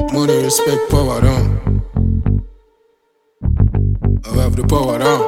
Money, respect, power down. I have the power down.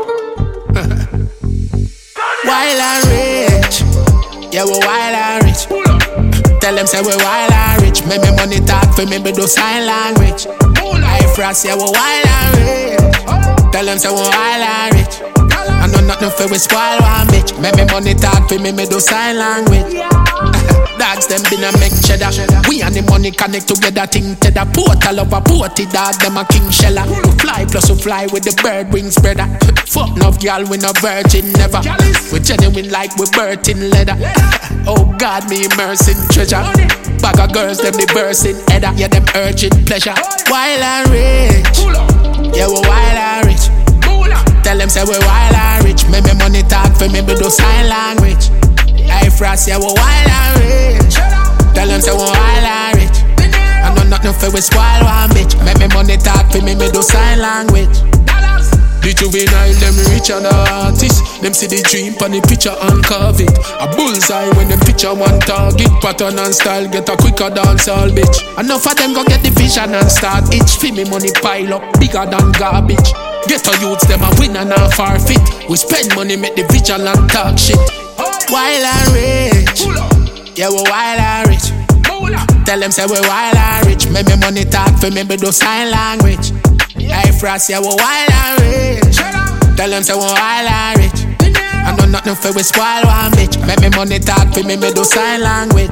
Wild and rich, yeah, we wild and rich. Tell them say we wild and rich. Make me money talk for me, but do sign language. I frost, yeah, we wild and rich. Tell them say we wild and rich. I know nothing for we spoil one bitch. Make me money talk for me, me do sign language. Dogs them been a make cheddar. We and the money connect together, think to the portal of a porty dog, them a king sheller. We fly plus we fly with the bird wings spreader. Fuck enough girl, we no virgin never. We genuine like we birth in leather. Oh God, me immersing treasure. Bag of girls, them the bursting header. Yeah, them urgent pleasure. Wild and rich, yeah, we wild and rich. Tell them say we wild and rich. Make me money talk for me, but do sign language. I frost, yeah, we wild and rich. Tell them say we wild and rich. I know nothing for we spoil one bitch. Make me money talk for me, do sign language. The juvenile, them rich and artist. Them see the dream on the picture and carve it. A bullseye when them picture one target. Pattern and style get a quicker dance all bitch. Enough of them go get the vision and start itch. Feel me money pile up bigger than garbage. Get our youths, them a win and a forfeit. We spend money, make the vigilant talk shit. Wild and rich, yeah, we wild and rich. Tell them say we wild and rich. Make me money talk for me, but do sign language. I frost, yeah, we wild and rich. Tell them say we wild and rich. I know nothing for we spoil one bitch. Make me money talk for me, do sign language.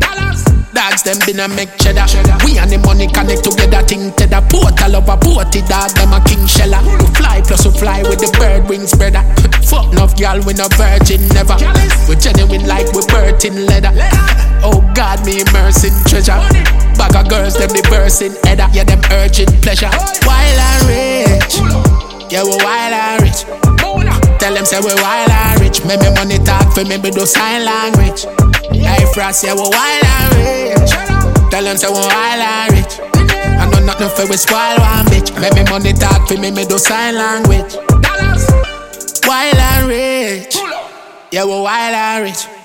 Dogs them been a make cheddar. We and the money connect together, think to the portal of a porty dog, them a king sheller. We fly plus we fly with the bird wings spreader. Fuck enough girl, we no virgin never. We genuine like we birth in leather. Oh God, me immersing treasure. Bag of girls, them the bursting header. Yeah, them urgent pleasure. Wild and rich, yeah, we wild and rich. Tell them say we wild and rich. Make me money talk for me, do sign language. I frost, yeah, we wild and rich. Tell them say we wild and rich. I know nothing for we spoil one bitch. Make me money talk for me, do sign language. Wild and rich, yeah, we wild and rich.